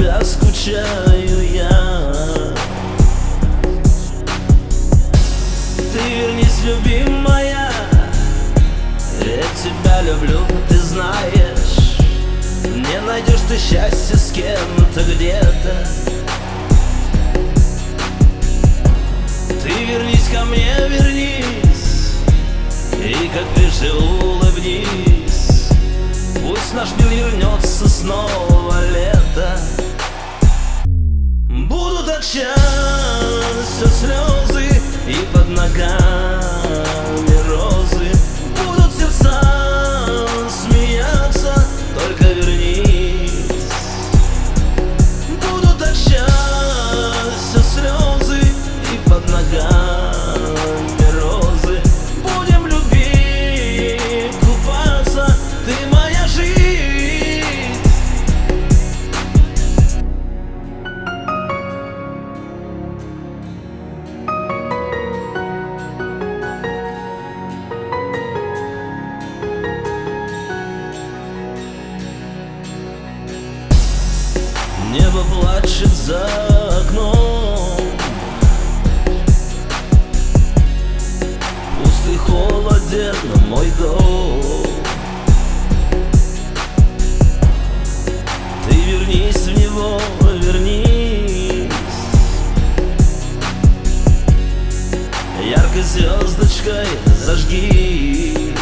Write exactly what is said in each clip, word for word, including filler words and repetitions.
тебя скучаю я. Ты вернись, любимая, я тебя люблю, ты знаешь. Не найдешь ты счастья с кем-то где-то. Ты вернись ко мне, вернись, и как прежде улыбнись. Пусть наш мир вернется снова лето. Будут от счастья слезы и под ногами розы. Будут сердца смеяться, только вернись. Будут от счастья слезы и под ногами розы. Будем любить, купаться, ты моя жизнь. Небо плачет за окном, пуст и холоден мой дом. Ты вернись в него, вернись, яркой звездочкой зажгись.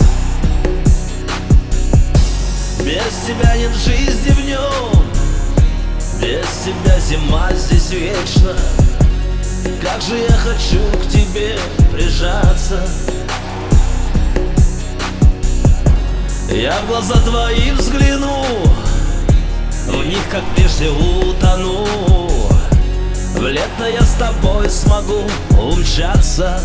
Без тебя нет жизни в нем, без тебя зима здесь вечно. Как же я хочу к тебе прижаться. Я в глаза твои взгляну, в них как прежде утону. В лето я с тобой смогу умчаться.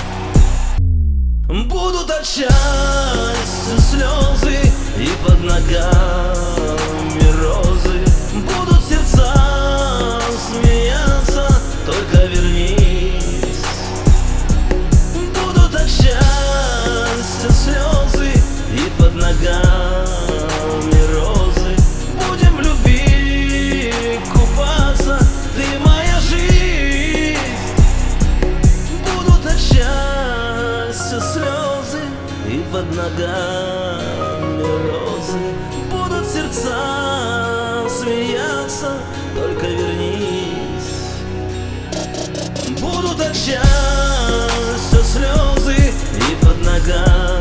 Будут от счастья слезы и под ногами розы. Будут сердца смеяться, только вернись. Будут от счастья слезы и под ногами розы. Будем любить, купаться, ты моя жизнь. Будут от счастья слезы и под ногами розы. Будут сердца смеяться, только вернись. Будут от счастья слезы и под ногами